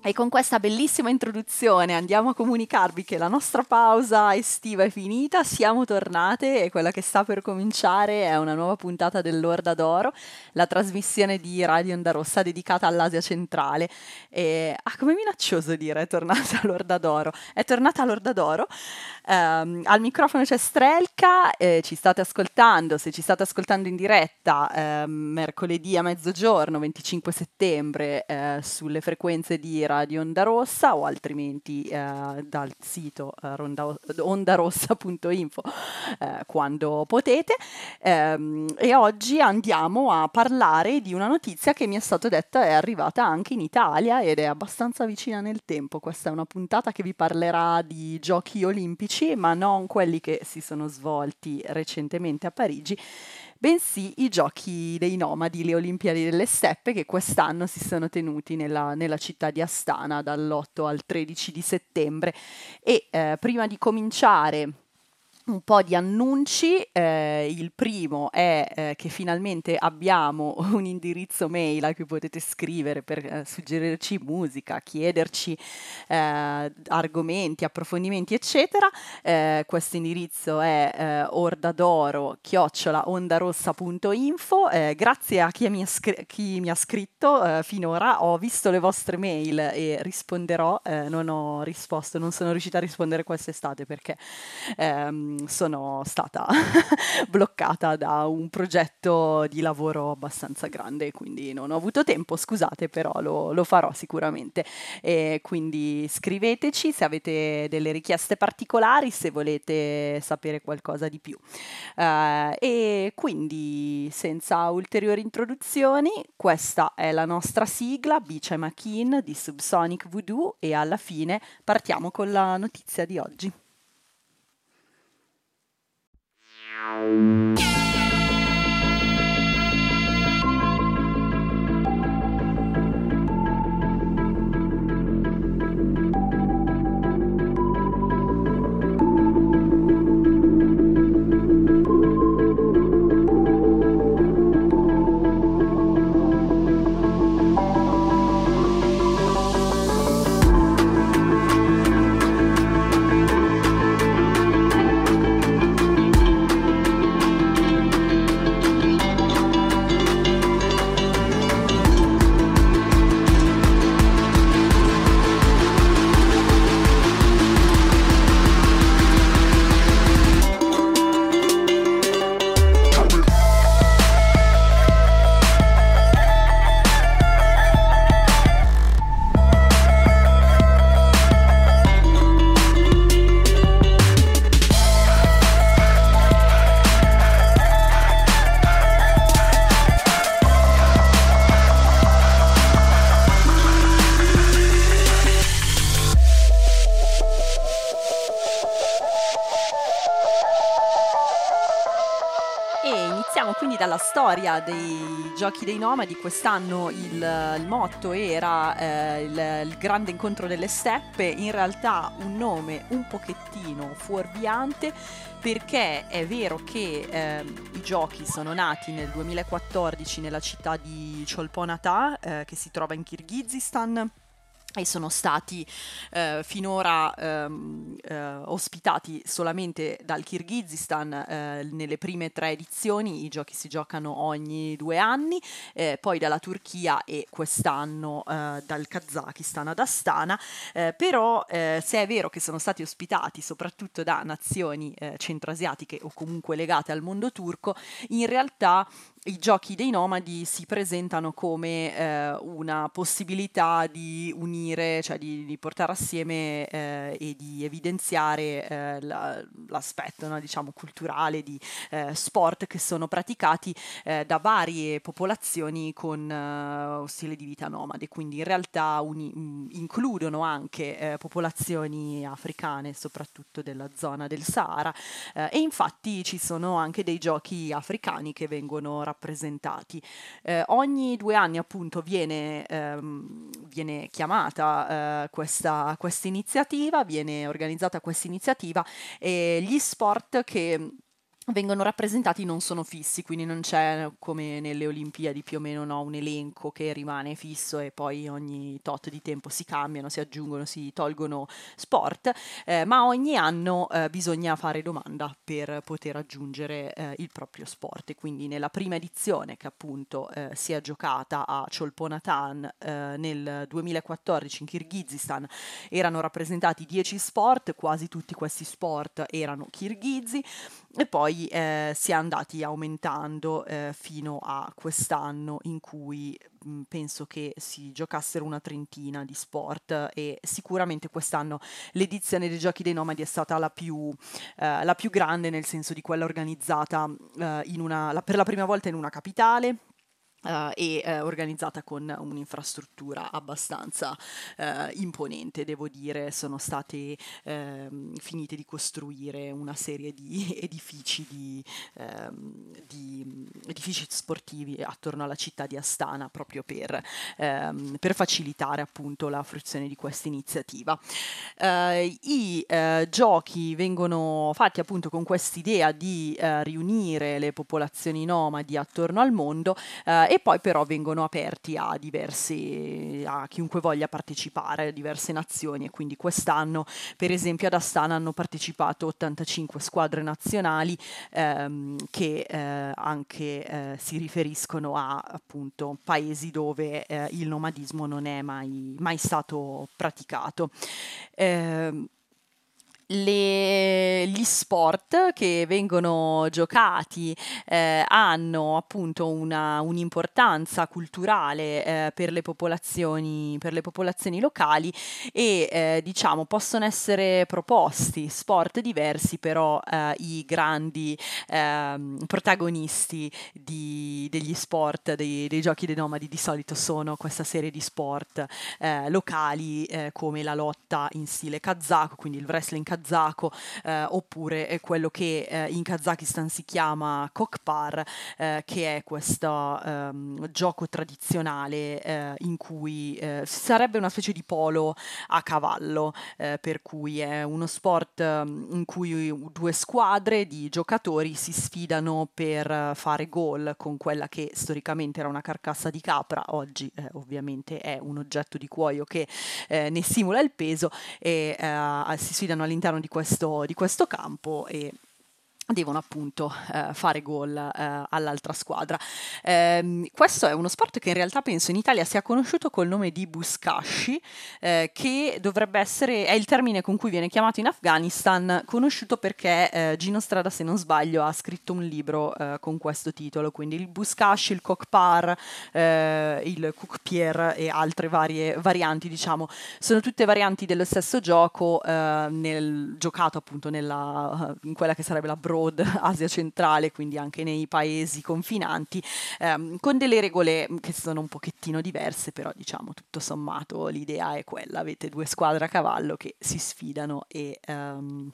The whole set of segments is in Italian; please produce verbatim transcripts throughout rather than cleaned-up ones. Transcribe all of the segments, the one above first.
E con questa bellissima introduzione andiamo a comunicarvi che la nostra pausa estiva è finita, siamo tornate e quella che sta per cominciare è una nuova puntata dell'Orda d'Oro, la trasmissione di Radio Onda Rossa dedicata all'Asia centrale. E, ah, come minaccioso dire è tornata l'Orda d'Oro. È tornata l'Orda d'Oro. Ehm, al microfono c'è Strelka, eh, ci state ascoltando, se ci state ascoltando in diretta ehm, mercoledì a mezzogiorno, venticinque settembre, eh, sulle frequenze di Radio Onda Rossa o altrimenti eh, dal sito eh, ronda- ondarossa punto info eh, quando potete. Ehm, e oggi andiamo a parlare di una notizia che mi è stato detta è arrivata anche in Italia ed è abbastanza vicina nel tempo. Questa è una puntata che vi parlerà di giochi olimpici, ma non quelli che si sono svolti recentemente a Parigi, bensì i giochi dei nomadi, le Olimpiadi delle steppe che quest'anno si sono tenuti nella, nella città di Astana dall'otto al tredici di settembre. E eh, prima di cominciare un po' di annunci, eh, il primo è eh, che finalmente abbiamo un indirizzo mail a cui potete scrivere per eh, suggerirci musica, chiederci eh, argomenti, approfondimenti, eccetera. Eh, questo indirizzo è eh, ordadoro chiocciola ondarossa punto info. Eh, grazie a chi mi ha, scr- chi mi ha scritto eh, finora, ho visto le vostre mail e risponderò. Eh, non ho risposto, non sono riuscita a rispondere quest'estate perché ehm, sono stata bloccata da un progetto di lavoro abbastanza grande, quindi non ho avuto tempo, scusate, però lo, lo farò sicuramente. E quindi scriveteci se avete delle richieste particolari, se volete sapere qualcosa di più. Eh, e quindi, senza ulteriori introduzioni, questa è la nostra sigla, Bicia e Makin di Subsonic Voodoo, e alla fine partiamo con la notizia di oggi. Quindi dalla storia dei giochi dei nomadi, quest'anno il, il motto era eh, il, il grande incontro delle steppe, in realtà un nome un pochettino fuorviante, perché è vero che eh, i giochi sono nati nel duemilaquattordici nella città di Cholpon-Ata, eh, che si trova in Kirghizistan, e sono stati eh, finora ehm, eh, ospitati solamente dal Kirghizistan eh, nelle prime tre edizioni. I giochi si giocano ogni due anni, eh, poi dalla Turchia e quest'anno eh, dal Kazakistan ad Astana, eh, però eh, se è vero che sono stati ospitati soprattutto da nazioni eh, centroasiatiche o comunque legate al mondo turco, in realtà i giochi dei nomadi si presentano come eh, una possibilità di unire, cioè di, di portare assieme eh, e di evidenziare eh, la, l'aspetto, no, diciamo, culturale di eh, sport che sono praticati eh, da varie popolazioni con uh, stile di vita nomade, quindi in realtà uni, um, includono anche eh, popolazioni africane, soprattutto della zona del Sahara, eh, e infatti ci sono anche dei giochi africani che vengono rappresentati rappresentati. Eh, ogni due anni appunto viene, ehm, viene chiamata eh, questa iniziativa, viene organizzata questa iniziativa, e gli sport che vengono rappresentati, non sono fissi, quindi non c'è come nelle Olimpiadi più o meno, no, un elenco che rimane fisso e poi ogni tot di tempo si cambiano, si aggiungono, si tolgono sport, eh, ma ogni anno eh, bisogna fare domanda per poter aggiungere eh, il proprio sport. E quindi nella prima edizione, che appunto eh, si è giocata a Cholponatan eh, nel duemilaquattordici in Kirghizistan, erano rappresentati dieci sport, quasi tutti questi sport erano kirghizi, e poi eh, si è andati aumentando eh, fino a quest'anno in cui mh, penso che si giocassero una trentina di sport, e sicuramente quest'anno l'edizione dei Giochi dei Nomadi è stata la più, eh, la più grande, nel senso di quella organizzata eh, in una, la- per la prima volta in una capitale. Uh, e uh, organizzata con un'infrastruttura abbastanza uh, imponente, devo dire. Sono state uh, finite di costruire una serie di edifici, di, uh, di edifici sportivi attorno alla città di Astana, proprio per, uh, per facilitare appunto la fruizione di questa iniziativa. Uh, I uh, giochi vengono fatti appunto con quest'idea di uh, riunire le popolazioni nomadi attorno al mondo, uh, e poi però vengono aperti a diversi, a chiunque voglia partecipare, a diverse nazioni, e quindi quest'anno per esempio ad Astana hanno partecipato ottantacinque squadre nazionali, ehm, che eh, anche eh, si riferiscono a appunto paesi dove eh, il nomadismo non è mai, mai stato praticato. Eh, le- gli sport che vengono giocati eh, hanno appunto una, un'importanza culturale eh, per le popolazioni, per le popolazioni locali, e eh, diciamo possono essere proposti sport diversi, però eh, i grandi ehm, protagonisti di- degli sport, dei, dei giochi dei nomadi di solito sono questa serie di sport eh, locali, eh, come la lotta in stile kazako, quindi il wrestling kazako, eh, oppure è quello che eh, in Kazakistan si chiama kokpar, eh, che è questo ehm, gioco tradizionale eh, in cui eh, sarebbe una specie di polo a cavallo, eh, per cui è uno sport ehm, in cui due squadre di giocatori si sfidano per eh, fare gol con quella che storicamente era una carcassa di capra, oggi eh, ovviamente è un oggetto di cuoio che eh, ne simula il peso, e eh, si sfidano all'interno di questo, di questo campo e devono appunto eh, fare gol eh, all'altra squadra. Ehm, questo è uno sport che in realtà penso in Italia sia conosciuto col nome di Buzkashi, eh, che dovrebbe essere, è il termine con cui viene chiamato in Afghanistan, conosciuto perché eh, Gino Strada, se non sbaglio, ha scritto un libro eh, con questo titolo, quindi il Buzkashi, il Kokpar, eh, il Kukpier e altre varie varianti, diciamo, sono tutte varianti dello stesso gioco, eh, nel, giocato appunto nella, in quella che sarebbe la Broad Asia centrale, quindi anche nei paesi confinanti, ehm, con delle regole che sono un pochettino diverse, però diciamo tutto sommato l'idea è quella: avete due squadre a cavallo che si sfidano e... ehm,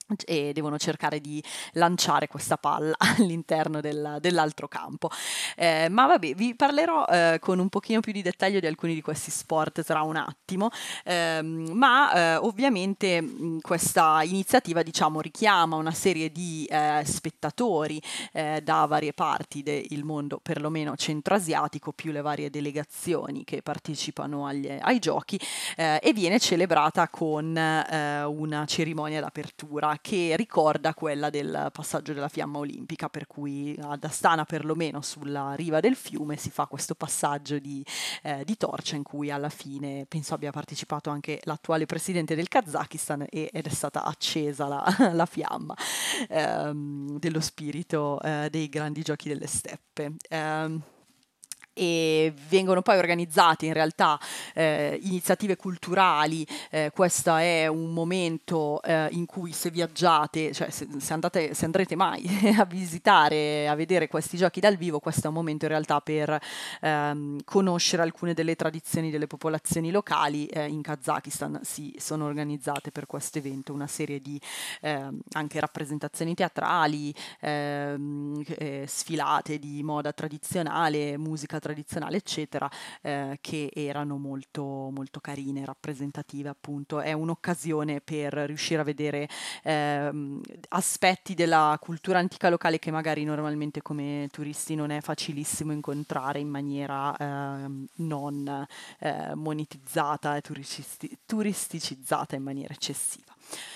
e devono cercare di lanciare questa palla all'interno del- dell'altro campo. Eh, ma vabbè, vi parlerò eh, con un pochino più di dettaglio di alcuni di questi sport tra un attimo. Ehm, ma eh, ovviamente mh, questa iniziativa, diciamo, richiama una serie di eh, spettatori eh, da varie parti del mondo, perlomeno centroasiatico, più le varie delegazioni che partecipano agli- ai giochi, eh, e viene celebrata con eh, una cerimonia d'apertura che ricorda quella del passaggio della fiamma olimpica, per cui ad Astana, perlomeno sulla riva del fiume, si fa questo passaggio di, eh, di torcia in cui alla fine penso abbia partecipato anche l'attuale presidente del Kazakistan, e, ed è stata accesa la, la fiamma ehm, dello spirito eh, dei grandi giochi delle steppe. Ehm, e vengono poi organizzate in realtà eh, iniziative culturali. Eh, questo è un momento eh, in cui, se viaggiate, cioè se, se andate, se andrete mai a visitare, a vedere questi giochi dal vivo, questo è un momento in realtà per ehm, conoscere alcune delle tradizioni delle popolazioni locali. Eh, in Kazakistan si sono organizzate per questo evento una serie di ehm, anche rappresentazioni teatrali, ehm, eh, sfilate di moda tradizionale, musica tradizionale, tradizionale, eccetera, eh, che erano molto, molto carine, rappresentative appunto. È un'occasione per riuscire a vedere ehm, aspetti della cultura antica locale che magari normalmente come turisti non è facilissimo incontrare in maniera ehm, non eh, monetizzata e turisti- turisticizzata in maniera eccessiva.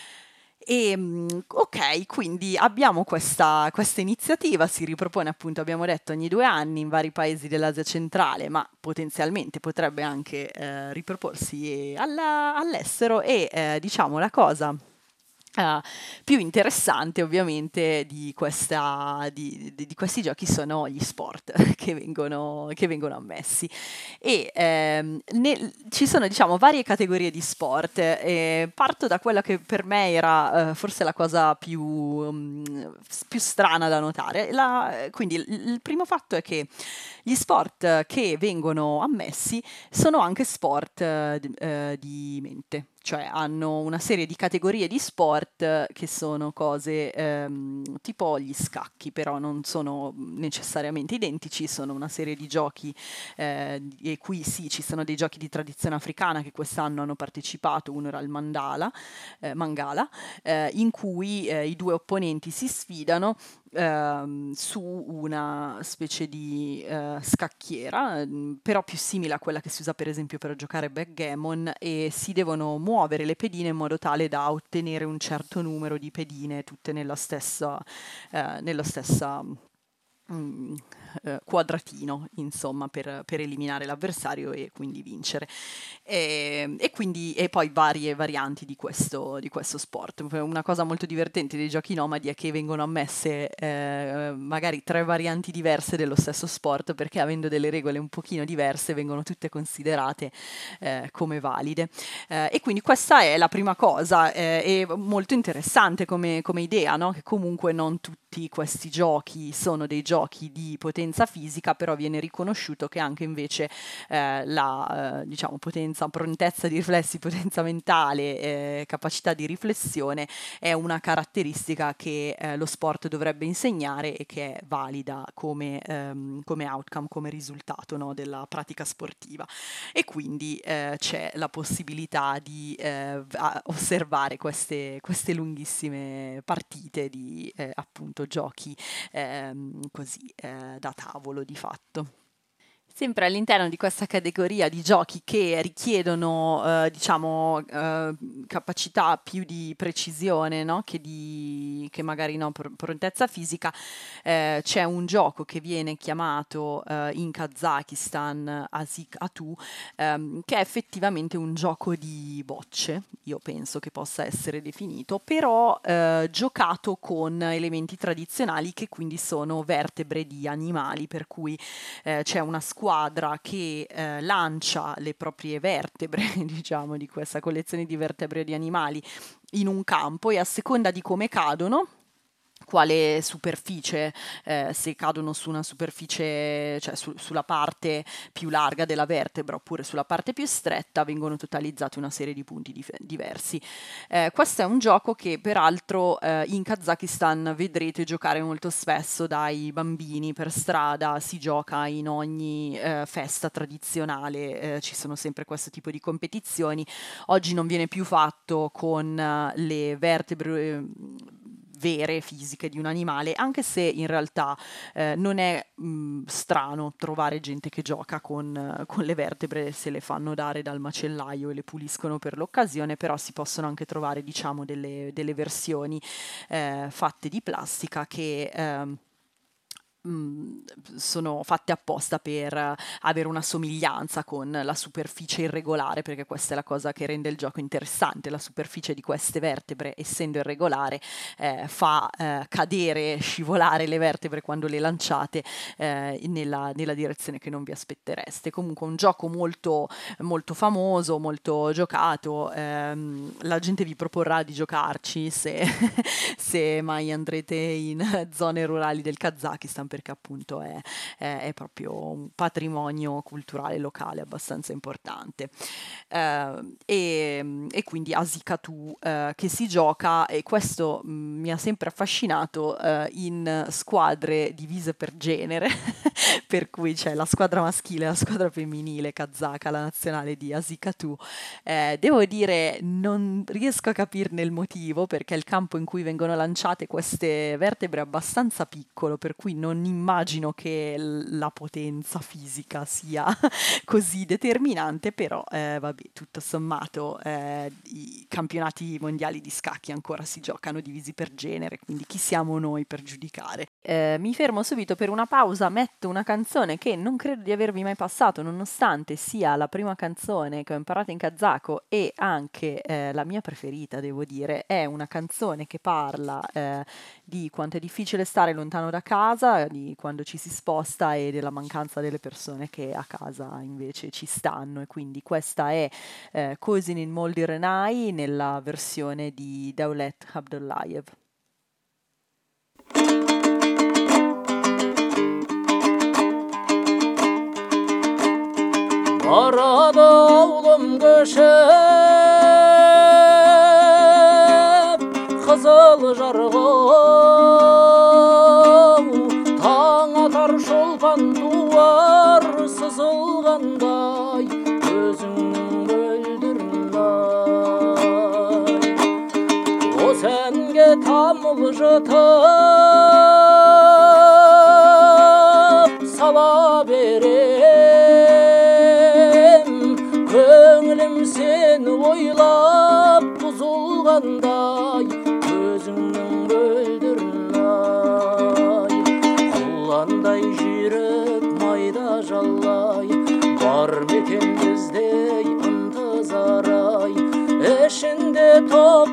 E, mm, ok, quindi abbiamo questa, questa iniziativa, si ripropone appunto, abbiamo detto, ogni due anni in vari paesi dell'Asia centrale, ma potenzialmente potrebbe anche eh, riproporsi alla- all'estero e eh, diciamo la cosa eh, più interessante ovviamente di, questa, di, di- di questi giochi sono gli sport che vengono, che vengono ammessi. E ehm, nel- ci sono diciamo varie categorie di sport. E parto da quella che per me era eh, forse la cosa più, mm, s- più strana da notare. La- quindi il, il primo fatto è che gli sport che vengono ammessi sono anche sport eh, d- eh, di mente, cioè hanno una serie di categorie di sport eh, che sono cose ehm, tipo gli scacchi, però non sono necessariamente identici, sono una serie di giochi eh, e qui sì, ci sono dei giochi di tradizione africana che quest'anno hanno partecipato, uno era il Mandala, eh, Mangala, eh, in cui eh, i due opponenti si sfidano ehm, su una specie di eh, scacchiera, mm, però più simile a quella che si usa per esempio per giocare a backgammon e si devono muovere le pedine in modo tale da ottenere un certo numero di pedine tutte nella stessa, eh, nella stessa mm, eh, quadratino, insomma, per, per eliminare l'avversario e quindi vincere. E, e quindi e poi varie varianti di questo, di questo sport. Una cosa molto divertente dei giochi nomadi è che vengono ammesse eh, magari tre varianti diverse dello stesso sport perché avendo delle regole un pochino diverse vengono tutte considerate eh, come valide. Eh, e quindi questa è la prima cosa, eh, è molto interessante come, come idea, no? Che comunque non tutti questi giochi sono dei giochi di potenza fisica, però viene riconosciuto che anche invece eh, la eh, diciamo, potenza, prontezza di riflessi, potenza mentale, eh, capacità di riflessione è una caratteristica che eh, lo sport dovrebbe insegnare e che è valida come, ehm, come outcome, come risultato, no, della pratica sportiva. E quindi eh, c'è la possibilità di eh, a- osservare queste, queste lunghissime partite di eh, appunto giochi ehm, così eh, da tavolo di fatto. Sempre all'interno di questa categoria di giochi che richiedono, eh, diciamo, eh, capacità più di precisione, no? Che, di, che magari no, pr- prontezza fisica, eh, c'è un gioco che viene chiamato eh, in Kazakistan Asik Atu, ehm, che è effettivamente un gioco di bocce, io penso che possa essere definito, però eh, giocato con elementi tradizionali che quindi sono vertebre di animali, per cui eh, c'è una squadra che eh, lancia le proprie vertebre, diciamo, di questa collezione di vertebre di animali in un campo e a seconda di come cadono, quale superficie, eh, se cadono su una superficie, cioè su- sulla parte più larga della vertebra oppure sulla parte più stretta, vengono totalizzati una serie di punti dif- diversi. Eh, questo è un gioco che peraltro eh, in Kazakistan vedrete giocare molto spesso dai bambini per strada, si gioca in ogni eh, festa tradizionale, eh, ci sono sempre questo tipo di competizioni. Oggi non viene più fatto con eh, le vertebre eh, vere, fisiche di un animale, anche se in realtà eh, non è mh, strano trovare gente che gioca con, eh, con le vertebre, se le fanno dare dal macellaio e le puliscono per l'occasione, però si possono anche trovare, diciamo, delle, delle versioni eh, fatte di plastica che ehm, mh, sono fatte apposta per eh, avere una somiglianza con la superficie irregolare, perché questa è la cosa che rende il gioco interessante. La superficie di queste vertebre, essendo irregolare, eh, fa eh, cadere, scivolare le vertebre quando le lanciate eh, nella, nella direzione che non vi aspettereste. Comunque un gioco molto, molto famoso, molto giocato. Ehm, la gente vi proporrà di giocarci se, se mai andrete in zone rurali del Kazakistan, perché appunto è, è, è proprio un patrimonio culturale locale abbastanza importante. Eh, e, e quindi Asikatu eh, che si gioca, e questo mh, mi ha sempre affascinato, eh, in squadre divise per genere, per cui c'è la squadra maschile e la squadra femminile kazaka, la nazionale di Asikatu. Eh, devo dire, non riesco a capirne il motivo, perché il campo in cui vengono lanciate queste vertebre è abbastanza piccolo, per cui non immagino che l- la potenza fisica sia così determinante, però eh, vabbè, tutto sommato eh, i campionati mondiali di scacchi ancora si giocano divisi per genere, quindi chi siamo noi per giudicare? Eh, mi fermo subito per una pausa, metto una canzone che non credo di avervi mai passato, nonostante sia la prima canzone che ho imparato in kazako e anche eh, la mia preferita, devo dire. È una canzone che parla eh, di quanto è difficile stare lontano da casa, di quando ci si sposta e della mancanza delle persone che a casa invece ci stanno. E quindi questa è eh, Cousin in Moldy Renai nella versione di Daulet Abdullayev. Arada oğlum göçüp Kızıl jargı Taң atar şolpan duvar Sızılganday Gözüңнің мөлдірнай O senge tamıl jıtıp Sala berem Көңілім сені ойлап бұзылғандай Көзіңнің мөлдірнай Құландай жүйрік майда жаллай Бар мекен біздей ынтызарай Ішінде топ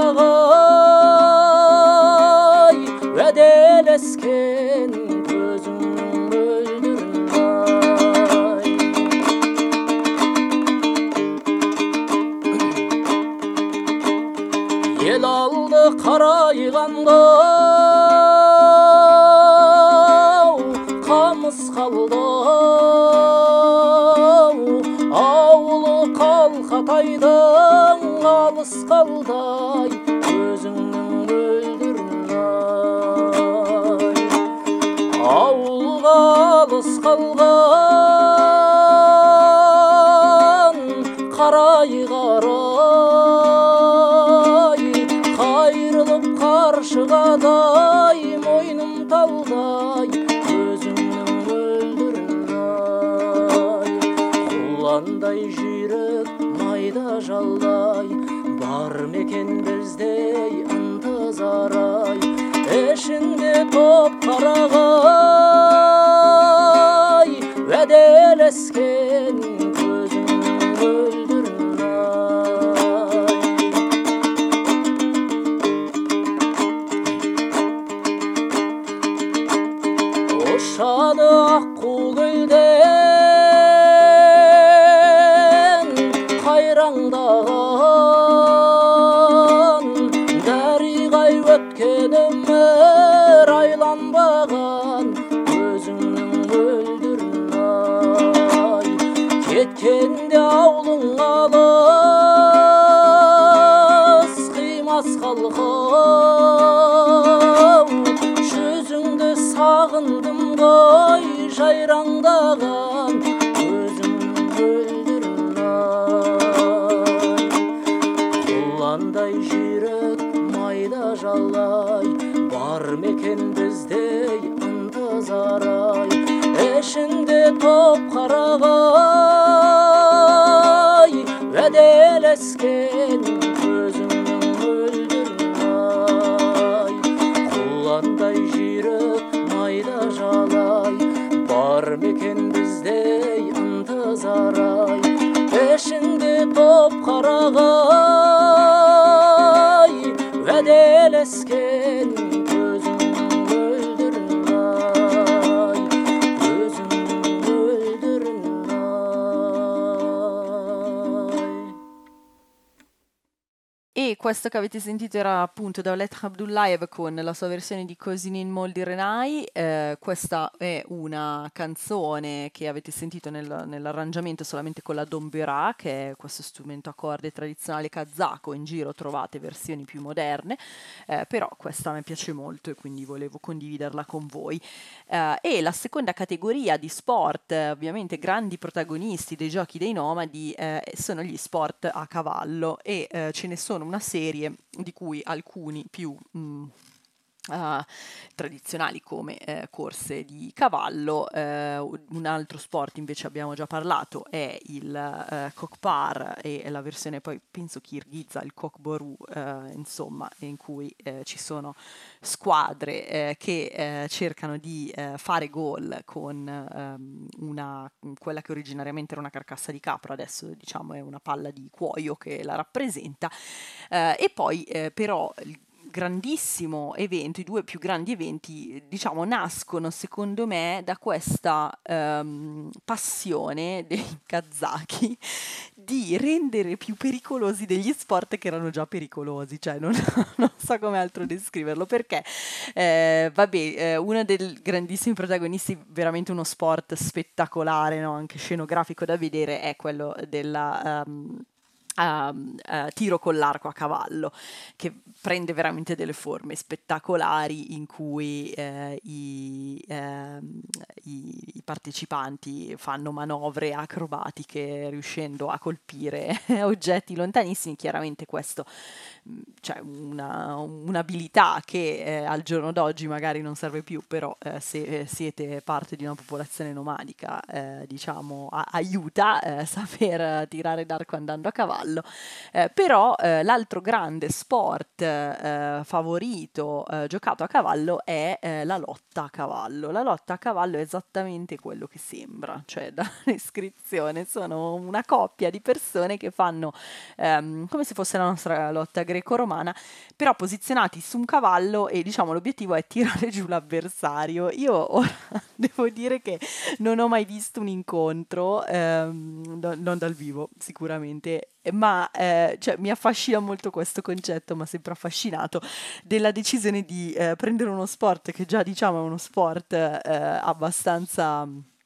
қарағай Уәделескен көзіңнің мөлдірнай Ел алды қарайғанда Қамыс қалды Ауылы қалқатайдың алыс қалдай Көзіңнің мөлдірнай Ауылға алыс қалған Қарай қарай Қайрылып қаршығадай Мойным талдай Көзіңнің мөлдірнай Құландай жүйрік майда жалдай Бар мекен біздей ынтызарай Ішінде топ қарағай Уәделескен көзіңнің мөлдірнай Ұшады аққу гүлден қайраңдаған Дариғай өткен өмір айланбаған Көзіңнің мөлдірнай Кеткенде аулың алыс Қимас қалқым Жүзіңді сағындым ғой жайраңдаған Көзіңнің мөлдірнай Құландай жүйрік майда жалай Бар мекен біздей ынтызарай Ішінде топ қарағай Уәделескен көзіңнің мөлдірнай Құландай жүйрік майда жалай Бар мекен біздей ынтызарай Ішінде топ қарағай Уәделескен көзіңнің мөлдірнай Көзіңнің мөлдірнай e questo che avete sentito era appunto Davlet Abdullayev con la sua versione di Cosinin Moldi Renai. Eh, questa è una canzone che avete sentito nel- nell'arrangiamento solamente con la dombera, che è questo strumento a corde tradizionale kazako. In giro trovate versioni più moderne, eh, però questa mi piace molto e quindi volevo condividerla con voi. Eh, e la seconda categoria di sport, eh, ovviamente grandi protagonisti dei giochi dei nomadi, eh, sono gli sport a cavallo e eh, ce ne sono una serie di cui alcuni più mh, eh, tradizionali come eh, corse di cavallo. Eh, un altro sport invece abbiamo già parlato è il eh, Kokpar e la versione poi penso kirghiza, il Kokboru, eh, insomma, in cui eh, ci sono squadre eh, che eh, cercano di eh, fare gol con ehm, una, quella che originariamente era una carcassa di capra, adesso diciamo è una palla di cuoio che la rappresenta. Eh, e poi eh, però il grandissimo evento, i due più grandi eventi, diciamo, nascono secondo me da questa ehm, passione dei kazaki di rendere più pericolosi degli sport che erano già pericolosi, cioè non, non so come altro descriverlo, perché eh, vabbè, eh, uno dei grandissimi protagonisti, veramente uno sport spettacolare, no? Anche scenografico da vedere, è quello della ehm, ehm, eh, tiro con l'arco a cavallo, che prende veramente delle forme spettacolari in cui eh, i, ehm, i- i partecipanti fanno manovre acrobatiche riuscendo a colpire oggetti lontanissimi. Chiaramente questo, mh, cioè una, un'abilità che eh, al giorno d'oggi magari non serve più, però eh, se eh, siete parte di una popolazione nomadica, eh, diciamo, a- aiuta eh, saper tirare d'arco andando a cavallo. Eh, però eh, l'altro grande sport eh, favorito eh, giocato a cavallo è eh, la lotta a cavallo. La lotta a cavallo è esattamente quello che sembra, cioè dalla descrizione sono una coppia di persone che fanno ehm, come se fosse la nostra lotta greco-romana, però posizionati su un cavallo e diciamo l'obiettivo è tirare giù l'avversario. Io ora devo dire che non ho mai visto un incontro, ehm, no- non dal vivo sicuramente, ma eh, cioè, mi affascina molto questo concetto, mi ha sempre affascinato, della decisione di eh, prendere uno sport che già diciamo è uno sport eh, abbastanza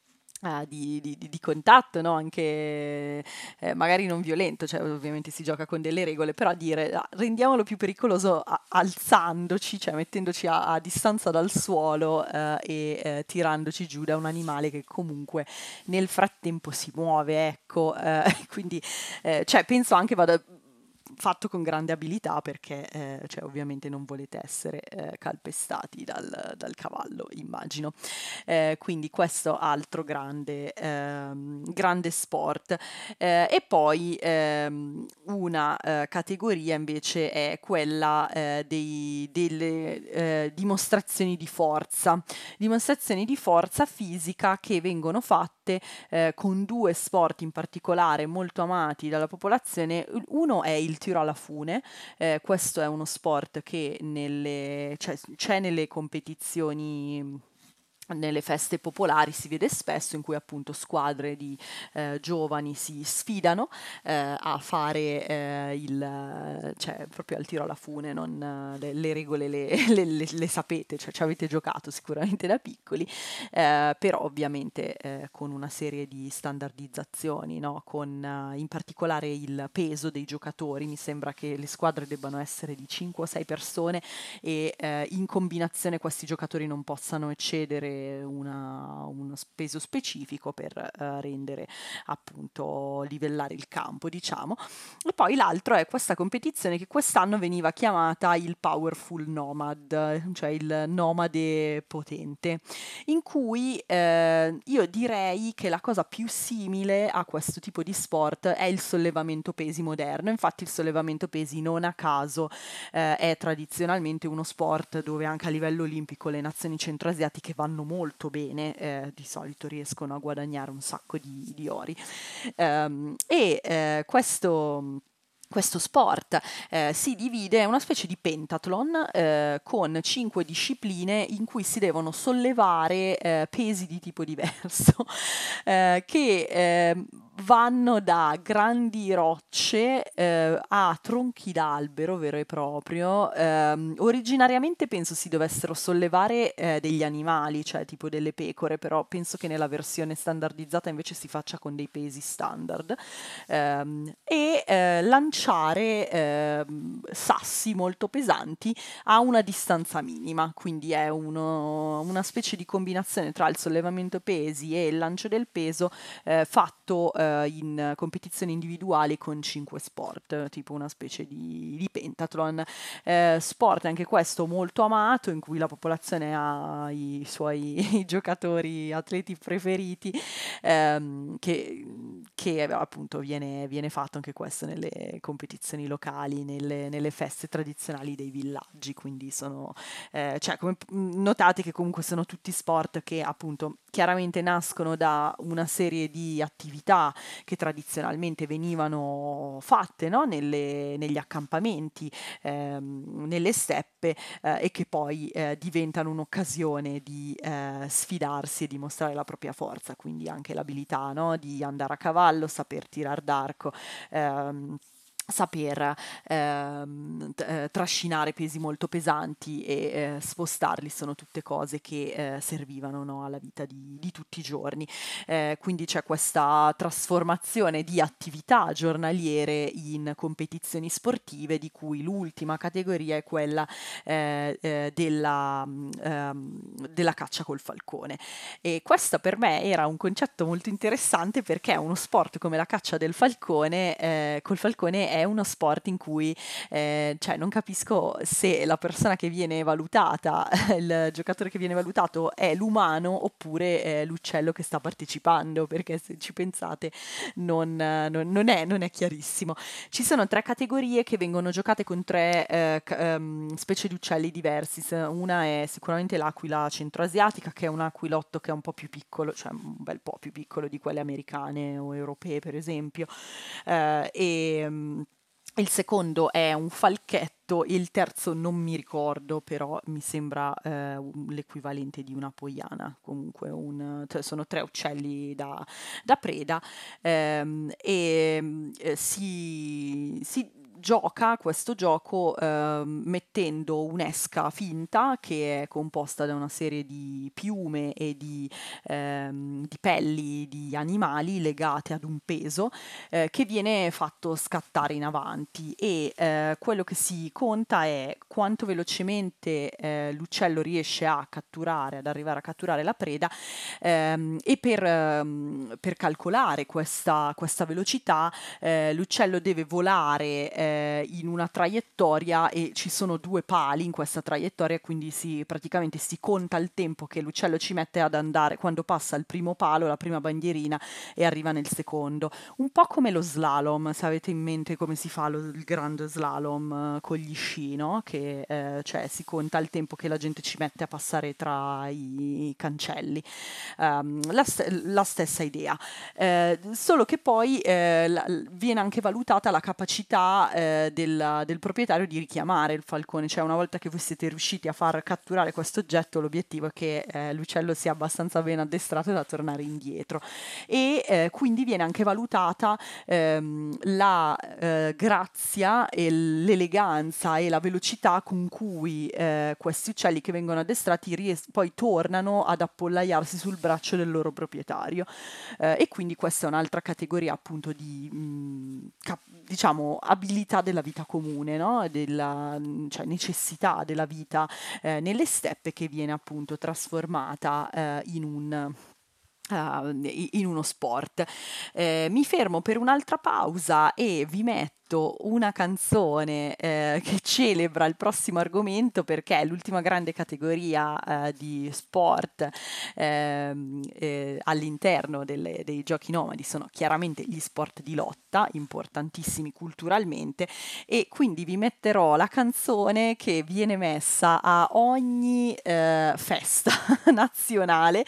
ah, di, di- di- di contatto, no? Anche eh, magari non violento, cioè ovviamente si gioca con delle regole, però dire "Ah, rendiamolo più pericoloso a- alzandoci, cioè mettendoci a, a distanza dal suolo eh, e eh, tirandoci giù da un animale che comunque nel frattempo si muove, ecco, eh, quindi eh, cioè, penso anche vada fatto con grande abilità perché eh, cioè, ovviamente non volete essere eh, calpestati dal, dal cavallo, immagino. Eh, quindi questo altro grande, ehm, grande sport. Eh, e poi ehm, una eh, categoria invece è quella eh, dei- delle eh, dimostrazioni di forza, dimostrazioni di forza fisica che vengono fatte eh, con due sport in particolare molto amati dalla popolazione. Uno è il tiro alla fune, eh, questo è uno sport che nelle, cioè, c'è nelle competizioni, nelle feste popolari si vede spesso, in cui appunto squadre di eh, giovani si sfidano eh, a fare eh, il, cioè proprio al tiro alla fune, non, eh, le, le regole le, le- le- le sapete, cioè ci avete giocato sicuramente da piccoli, eh, però ovviamente eh, con una serie di standardizzazioni, no? Con eh, in particolare il peso dei giocatori. Mi sembra che le squadre debbano essere di cinque o sei persone e eh, in combinazione questi giocatori non possano eccedere una- uno peso specifico per eh, rendere appunto livellare il campo, diciamo. E poi l'altro è questa competizione che quest'anno veniva chiamata il Powerful Nomad, cioè il nomade potente, in cui eh, io direi che la cosa più simile a questo tipo di sport è il sollevamento pesi moderno. Infatti il sollevamento pesi non a caso eh, è tradizionalmente uno sport dove anche a livello olimpico le nazioni centroasiatiche vanno molto bene, eh, di solito riescono a guadagnare un sacco di, di ori. Ehm, e eh, questo... Questo sport eh, si divide, è una specie di pentathlon eh, con cinque discipline in cui si devono sollevare eh, pesi di tipo diverso, eh, che eh, vanno da grandi rocce eh, a tronchi d'albero vero e proprio. Ehm, originariamente penso si dovessero sollevare eh, degli animali, cioè tipo delle pecore, però penso che nella versione standardizzata invece si faccia con dei pesi standard. Ehm, e eh, lanciare ehm, sassi molto pesanti a una distanza minima, quindi è uno- una specie di combinazione tra il sollevamento pesi e il lancio del peso eh, fatto eh, in competizioni individuali con cinque sport, tipo una specie di, di pentathlon. Eh, sport anche questo molto amato, in cui la popolazione ha i suoi i giocatori, atleti preferiti, ehm, che, che appunto viene, viene fatto anche questo nelle competizioni locali, nelle, nelle feste tradizionali dei villaggi, quindi sono, eh, cioè come notate che comunque sono tutti sport che appunto chiaramente nascono da una serie di attività che tradizionalmente venivano fatte, no? Nelle- negli accampamenti, ehm, nelle steppe, eh, e che poi eh, diventano un'occasione di eh, sfidarsi e dimostrare la propria forza, quindi anche l'abilità, no? Di andare a cavallo, saper tirar d'arco. ehm, Saper ehm, t- eh, trascinare pesi molto pesanti e eh, spostarli sono tutte cose che eh, servivano, no, alla vita di, di tutti i giorni. Eh, quindi c'è questa trasformazione di attività giornaliere in competizioni sportive, di cui l'ultima categoria è quella eh, eh, della, mm, ehm, della caccia col falcone. E questo per me era un concetto molto interessante, perché uno sport come la caccia del falcone, eh, col falcone è uno sport in cui, eh, cioè non capisco se la persona che viene valutata, il giocatore che viene valutato è l'umano oppure è l'uccello che sta partecipando, perché se ci pensate non, non- non è, non è chiarissimo. Ci sono tre categorie che vengono giocate con tre eh, ca- ehm, specie di uccelli diversi. Se- Una è sicuramente l'aquila centroasiatica, che è un aquilotto che è un po' più piccolo, cioè un bel po' più piccolo di quelle americane o europee, per esempio. Eh, e mm, il secondo è un falchetto, il terzo non mi ricordo, però mi sembra eh, un- l'equivalente di una poiana. Comunque un- cioè sono tre uccelli da, da preda, ehm, e mm, eh, si, si gioca questo gioco ehm, mettendo un'esca finta che è composta da una serie di piume e di, ehm, di pelli di animali legate ad un peso eh, che viene fatto scattare in avanti, e eh, quello che si conta è quanto velocemente eh, l'uccello riesce a catturare, ad arrivare a catturare la preda, ehm, e per, ehm, per calcolare questa, questa velocità eh, l'uccello deve volare eh, in una traiettoria, e ci sono due pali in questa traiettoria, quindi si, praticamente si conta il tempo che l'uccello ci mette ad andare quando passa il primo palo, la prima bandierina, e arriva nel secondo. Un po' come lo slalom, se avete in mente come si fa lo- il grande slalom eh, con gli sci, no? Che eh, cioè si conta il tempo che la gente ci mette a passare tra i, i cancelli. Ehm, la, st- la stessa idea. Eh, solo che poi eh, la- viene anche valutata la capacità eh, del, del proprietario di richiamare il falcone, cioè una volta che voi siete riusciti a far catturare questo oggetto, l'obiettivo è che eh, l'uccello sia abbastanza ben addestrato da tornare indietro. E eh, quindi viene anche valutata ehm, la eh, grazia e l'eleganza e la velocità con cui eh, questi uccelli che vengono addestrati ries- poi tornano ad appollaiarsi sul braccio del loro proprietario. Eh, e quindi questa è un'altra categoria appunto di, mh, cap- diciamo, abilità della vita comune, no? Della, mh, cioè necessità della vita eh, nelle steppe, che viene appunto trasformata eh, in un ah, i- in uno sport. Eh, mi fermo per un'altra pausa e vi metto una canzone eh, che celebra il prossimo argomento, perché è l'ultima grande categoria eh, di sport ehm, eh, all'interno delle- dei giochi nomadi. Sono chiaramente gli sport di lotta, importantissimi culturalmente, e quindi vi metterò la canzone che viene messa a ogni eh, festa nazionale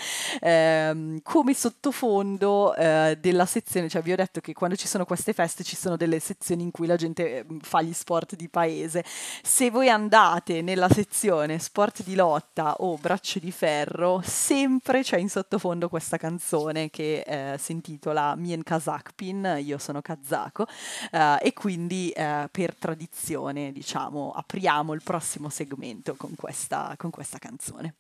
ehm, come sottofondo eh, della sezione, cioè vi ho detto che quando ci sono queste feste ci sono delle sezioni in cui la gente eh, fa gli sport di paese. Se voi andate nella sezione sport di lotta o braccio di ferro, sempre c'è in sottofondo questa canzone che eh, si intitola Mien Kazakpin, io sono kazako, eh, e quindi eh, per tradizione, diciamo, apriamo il prossimo segmento con questa, con questa canzone.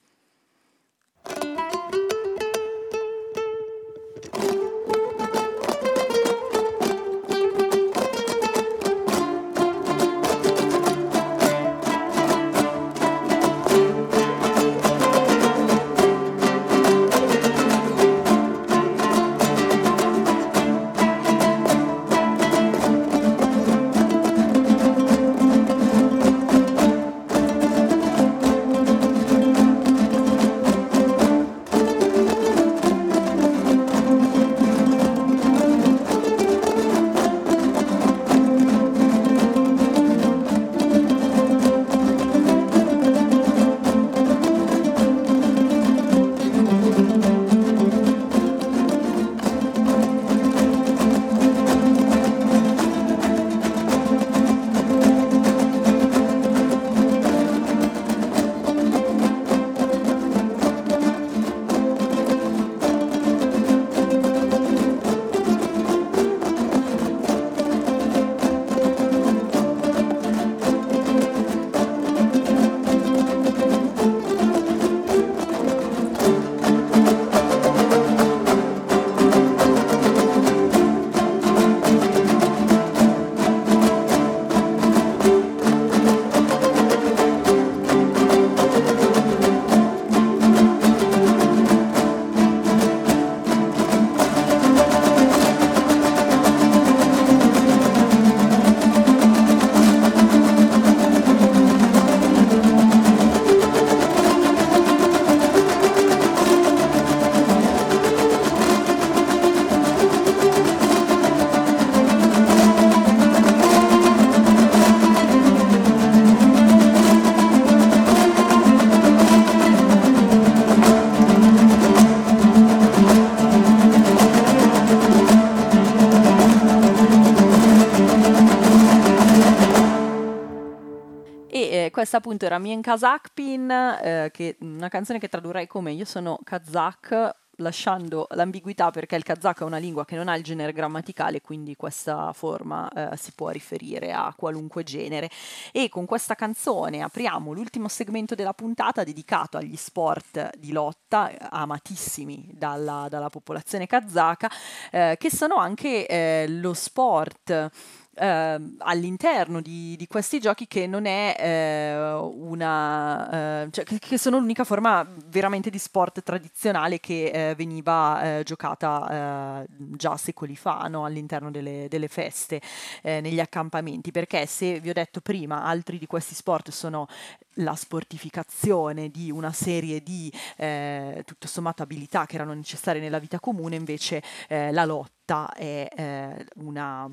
Questa appunto era Mien Kazakpin, eh, che una canzone che tradurrei come Io sono kazak, lasciando l'ambiguità perché il kazako è una lingua che non ha il genere grammaticale, quindi questa forma eh, si può riferire a qualunque genere. E con questa canzone apriamo l'ultimo segmento della puntata dedicato agli sport di lotta amatissimi dalla, dalla popolazione kazaka, eh, che sono anche eh, lo sport Uh, all'interno di, di questi giochi che non è uh, una uh, cioè che, che sono l'unica forma veramente di sport tradizionale che uh, veniva uh, giocata uh, già secoli fa, no? All'interno delle, delle feste, uh, negli accampamenti, perché se vi ho detto prima altri di questi sport sono la sportificazione di una serie di eh, tutto sommato abilità che erano necessarie nella vita comune, invece eh, la lotta è eh, una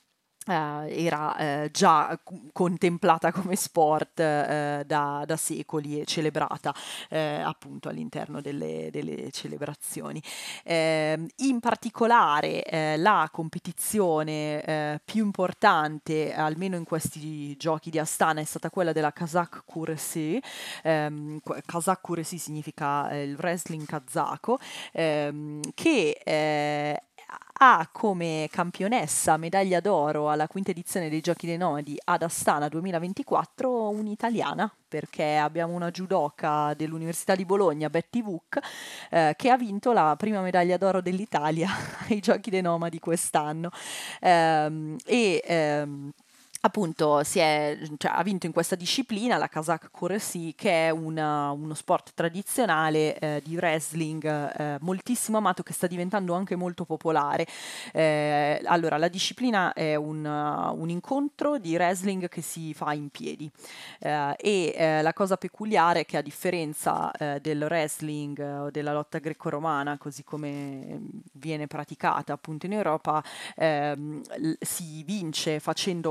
Uh, era uh, già c- contemplata come sport uh, da, da secoli e celebrata uh, appunto all'interno delle, delle celebrazioni. Uh, in particolare uh, la competizione uh, più importante, almeno in questi giochi di Astana, è stata quella della Kazakh Kuresi. Um, Kazakh Kuresi significa uh, il wrestling kazako, um, che uh, ha come campionessa medaglia d'oro alla quinta edizione dei Giochi dei Nomadi ad Astana duemilaventiquattro un'italiana, perché abbiamo una judoka dell'Università di Bologna, Betty Vuk, eh, che ha vinto la prima medaglia d'oro dell'Italia ai Giochi dei Nomadi quest'anno. Ehm, e ehm, appunto si è, cioè, ha vinto in questa disciplina la Kazakh Kuresi, che è una, uno sport tradizionale eh, di wrestling eh, moltissimo amato, che sta diventando anche molto popolare. Eh, allora, la disciplina è un, uh, un incontro di wrestling che si fa in piedi eh, e eh, la cosa peculiare è che, a differenza eh, del wrestling o eh, della lotta greco-romana, così come viene praticata appunto in Europa, ehm, l- si vince facendo cadere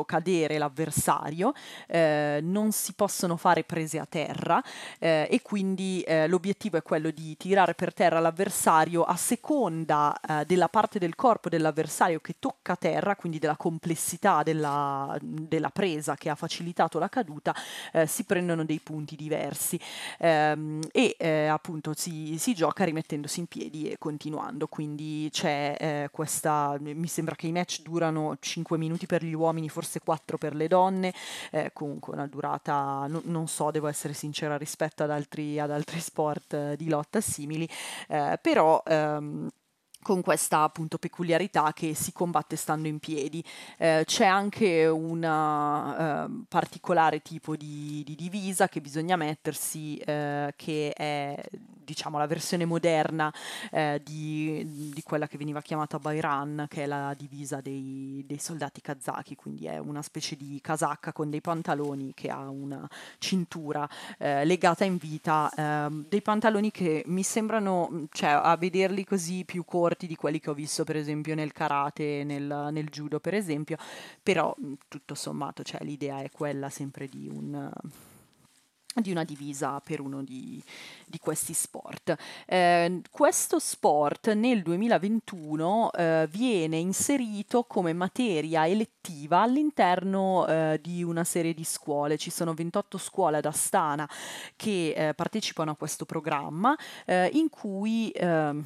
vedere l'avversario, eh, non si possono fare prese a terra, eh, e quindi eh, l'obiettivo è quello di tirare per terra l'avversario a seconda eh, della parte del corpo dell'avversario che tocca terra, quindi della complessità della, della presa che ha facilitato la caduta, eh, si prendono dei punti diversi, ehm, e eh, appunto si, si gioca rimettendosi in piedi e continuando, quindi c'è eh, questa, mi sembra che i match durano cinque minuti per gli uomini, forse quattro per le donne, eh, comunque una durata, no- non so, devo essere sincera rispetto ad altri, ad altri sport eh, di lotta simili, eh, però ehm, con questa appunto peculiarità che si combatte stando in piedi. Eh, c'è anche una ehm, particolare tipo di, di divisa che bisogna mettersi, eh, che è diciamo la versione moderna eh, di, di quella che veniva chiamata Bayran, che è la divisa dei, dei soldati kazaki, quindi è una specie di casacca con dei pantaloni che ha una cintura eh, legata in vita, ehm, dei pantaloni che mi sembrano, cioè a vederli così più corti di quelli che ho visto per esempio nel karate, nel, nel judo per esempio, però mh, tutto sommato, cioè, l'idea è quella sempre di un di una divisa per uno di, di questi sport. Eh, questo sport nel duemilaventuno eh, viene inserito come materia elettiva all'interno eh, di una serie di scuole. Ci sono ventotto scuole ad Astana che eh, partecipano a questo programma eh, in cui ehm,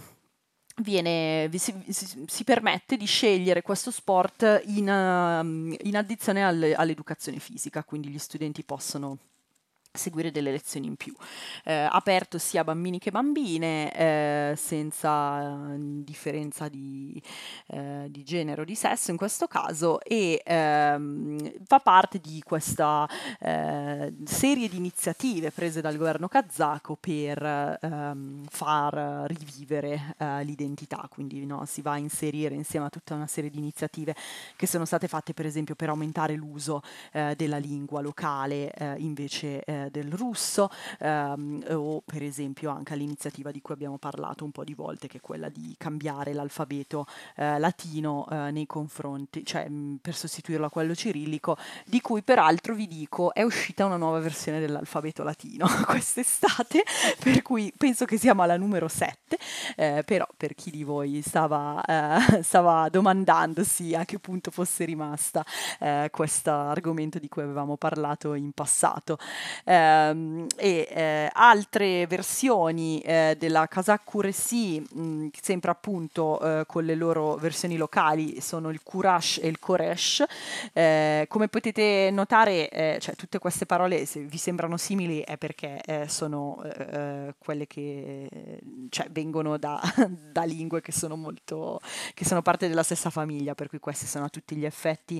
Viene, vi si, si- si permette di scegliere questo sport in, ehm, in addizione alle- all'educazione fisica, quindi gli studenti possono seguire delle lezioni in più. Eh, aperto sia a bambini che bambine, eh, senza eh, differenza di, eh, di genere o di sesso in questo caso, e ehm, fa parte di questa eh, serie di iniziative prese dal governo kazako per ehm, far rivivere eh, l'identità, quindi no, si va a inserire insieme a tutta una serie di iniziative che sono state fatte per esempio per aumentare l'uso eh, della lingua locale eh, invece eh, del russo, ehm, o per esempio anche all'iniziativa di cui abbiamo parlato un po' di volte, che è quella di cambiare l'alfabeto eh, latino eh, nei confronti, cioè mh, per sostituirlo a quello cirillico, di cui peraltro vi dico è uscita una nuova versione dell'alfabeto latino quest'estate, per cui penso che siamo alla numero sette, eh, però per chi di voi stava, eh, stava domandandosi a che punto fosse rimasta eh, questo argomento di cui avevamo parlato in passato. Ehm, e eh, altre versioni eh, della Kazakh Resi, mh, sempre appunto eh, con le loro versioni locali, sono il Kurash e il Koresh. Eh, come potete notare, eh, cioè, tutte queste parole, se vi sembrano simili, è perché eh, sono eh, eh, quelle che eh, cioè, vengono da, da lingue che sono molto, che sono parte della stessa famiglia, per cui questi sono a tutti gli effetti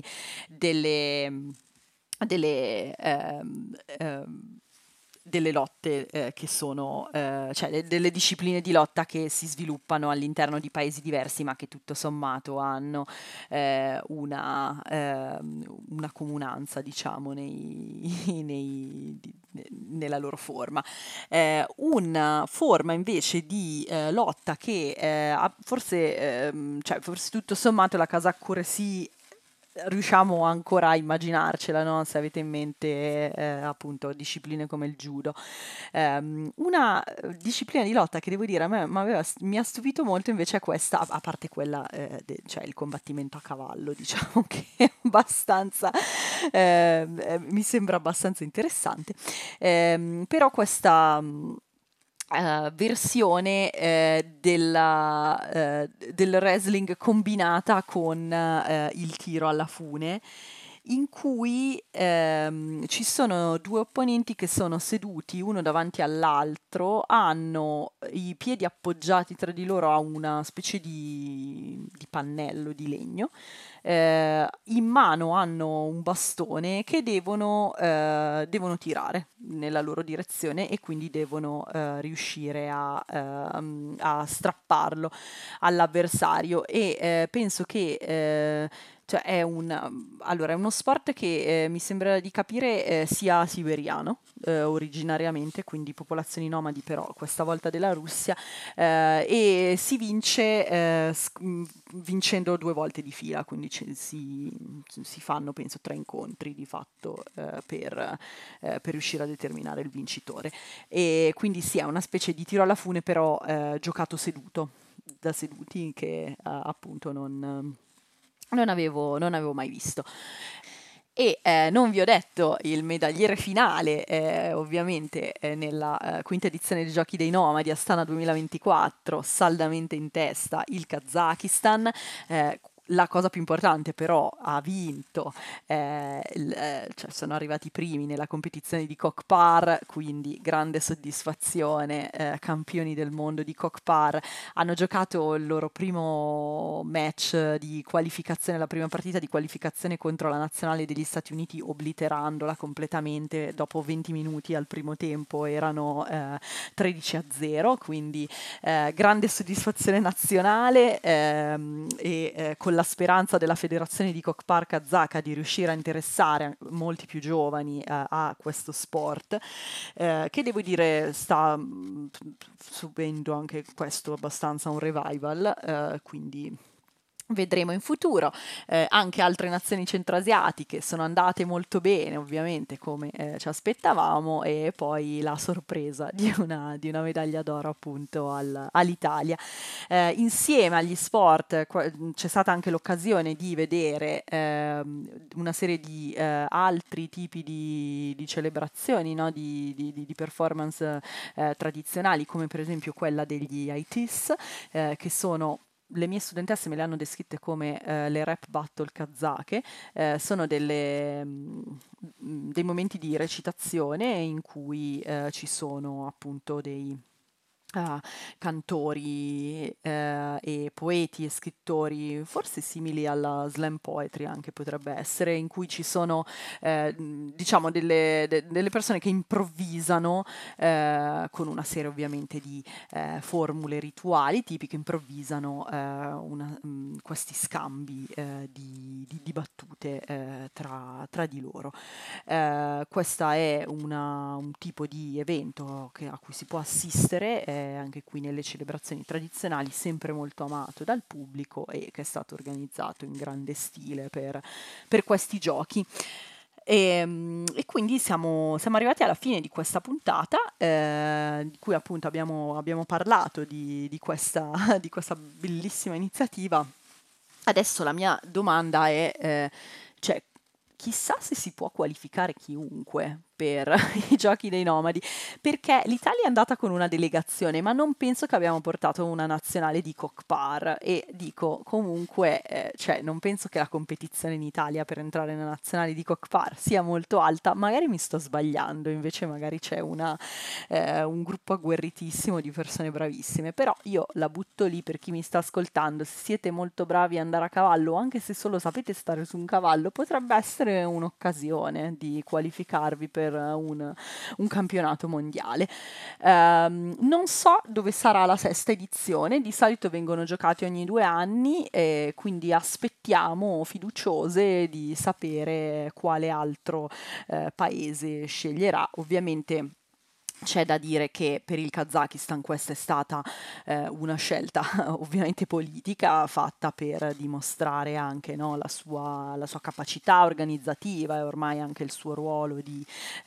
delle, delle, ehm, ehm, delle lotte eh, che sono, eh, cioè de- delle discipline di lotta che si sviluppano all'interno di paesi diversi, ma che tutto sommato hanno eh, una, ehm, una comunanza, diciamo, nei, nei- di- nella loro forma. Eh, una forma invece di eh, lotta che eh, ha- forse, ehm, cioè, forse tutto sommato la Kazakh si riusciamo ancora a immaginarcela, no? Se avete in mente eh, appunto discipline come il judo. Ehm, una eh, disciplina di lotta che devo dire a me m'aveva- mi ha stupito molto invece è questa, a, a parte quella, eh, de- cioè il combattimento a cavallo, diciamo che è abbastanza, ehm, eh, mi sembra abbastanza interessante. Ehm, però questa... mh, eh, versione eh, della, eh, del wrestling combinata con eh, il tiro alla fune, in cui ehm, ci sono due opponenti che sono seduti uno davanti all'altro, hanno i piedi appoggiati tra di loro a una specie di, di pannello di legno, eh, in mano hanno un bastone che devono, eh, devono tirare nella loro direzione e quindi devono eh, riuscire a, ehm, a strapparlo all'avversario, e eh, penso che eh, cioè è un, allora, è uno sport che eh, mi sembra di capire eh, sia siberiano eh, originariamente, quindi popolazioni nomadi però questa volta della Russia, eh, e si vince eh, sc- mh, vincendo due volte di fila, quindi ci- si, si fanno penso tre incontri di fatto eh, per, eh, per riuscire a determinare il vincitore. E quindi sì, è una specie di tiro alla fune però eh, giocato seduto, da seduti che eh, appunto non non avevo, non avevo mai visto. E eh, non vi ho detto il medagliere finale, eh, ovviamente eh, nella eh, quinta edizione dei Giochi dei Nomadi Astana duemilaventiquattro, saldamente in testa il Kazakistan. eh, la cosa più importante però ha vinto, eh, il- eh, cioè sono arrivati primi nella competizione di Kokpar, quindi grande soddisfazione, eh, campioni del mondo di Kokpar. Hanno giocato il loro primo match di qualificazione, la prima partita di qualificazione contro la nazionale degli Stati Uniti, obliterandola completamente. Dopo venti minuti al primo tempo erano eh, tredici a zero, quindi eh, grande soddisfazione nazionale ehm, e eh, con la speranza della federazione di Kokpar kazaka di riuscire a interessare molti più giovani eh, a questo sport, eh, che devo dire sta mh, subendo anche questo abbastanza un revival, eh, quindi vedremo in futuro. Eh, anche altre nazioni centroasiatiche sono andate molto bene, ovviamente, come eh, ci aspettavamo, e poi la sorpresa di una, di una medaglia d'oro appunto al- all'Italia. Eh, insieme agli sport qua- c'è stata anche l'occasione di vedere ehm, una serie di eh, altri tipi di, di celebrazioni, no? di, di- di- di performance eh, tradizionali, come per esempio quella degli I T S, eh, che sono le mie studentesse me le hanno descritte come eh, le rap battle kazake. Eh, sono delle, mm, mm, dei momenti di recitazione in cui eh, ci sono appunto dei ah, cantori eh, e poeti e scrittori, forse simili alla slam poetry anche potrebbe essere, in cui ci sono eh, mh, diciamo delle, de- delle persone che improvvisano eh, con una serie ovviamente di eh, formule rituali tipiche, improvvisano eh, una- mh, questi scambi eh, di, di- di battute eh, tra, tra di loro. Eh, questa è una- un tipo di evento che- a cui si può assistere eh, anche qui nelle celebrazioni tradizionali, sempre molto amato dal pubblico e che è stato organizzato in grande stile per, per questi giochi. E, mm, e quindi siamo, siamo arrivati alla fine di questa puntata, eh, di cui appunto abbiamo, abbiamo parlato di, di questa, di questa bellissima iniziativa. Adesso la mia domanda è, eh, cioè, chissà se si può qualificare chiunque per i giochi dei nomadi, perché l'Italia è andata con una delegazione, ma non penso che abbiamo portato una nazionale di Kokpar e dico comunque, eh, cioè, non penso che la competizione in Italia per entrare nella nazionale di Kokpar sia molto alta, magari mi sto sbagliando, invece magari c'è una, eh, un gruppo agguerritissimo di persone bravissime, però io la butto lì per chi mi sta ascoltando: se siete molto bravi a andare a cavallo, o anche se solo sapete stare su un cavallo, potrebbe essere un'occasione di qualificarvi per un, un campionato mondiale. Ehm, non so dove sarà la sesta edizione, di solito vengono giocati ogni due anni, e quindi aspettiamo fiduciose di sapere quale altro eh, paese sceglierà. Ovviamente c'è da dire che per il Kazakistan questa è stata eh, una scelta ovviamente politica, fatta per dimostrare anche, no, la sua, la sua capacità organizzativa e ormai anche il suo ruolo di,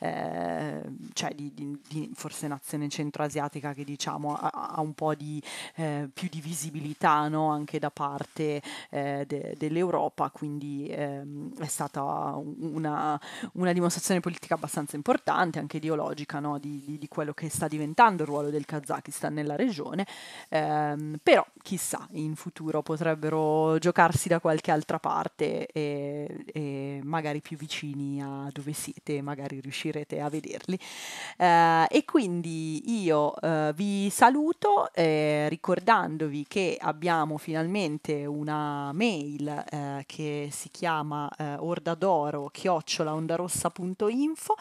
eh, cioè di, di- di forse nazione centroasiatica che diciamo ha, ha un po' di eh, più di visibilità, no, anche da parte eh, de- dell'Europa, quindi ehm, è stata una, una dimostrazione politica abbastanza importante, anche ideologica, no, di, di- di quello che sta diventando il ruolo del Kazakistan nella regione. Ehm, però chissà, in futuro potrebbero giocarsi da qualche altra parte e, e magari più vicini a dove siete, magari riuscirete a vederli. Eh, e quindi io eh, vi saluto eh, ricordandovi che abbiamo finalmente una mail eh, che si chiama eh, ordadoro chiocciola ondarossa.info.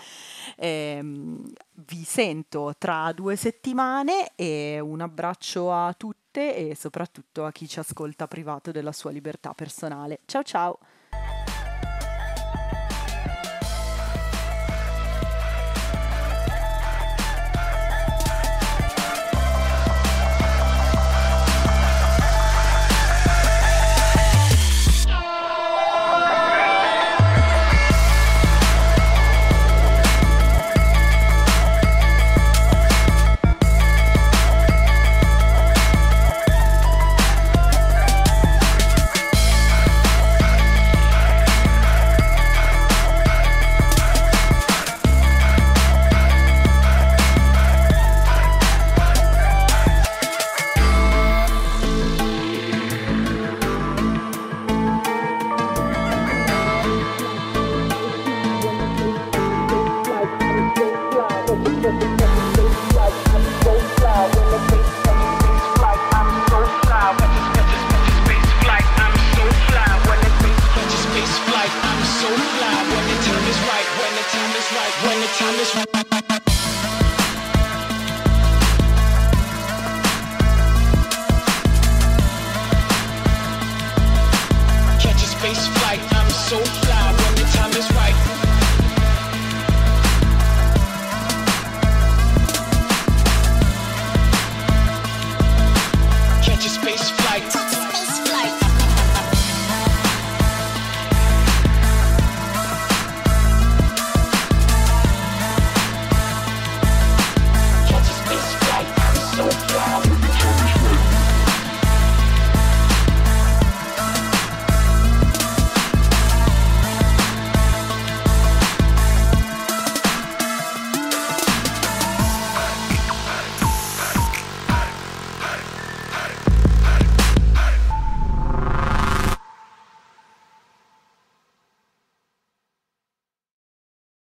Ehm, vi sento tra due settimane e un abbraccio a tutte e soprattutto a chi ci ascolta privato della sua libertà personale. Ciao ciao! time is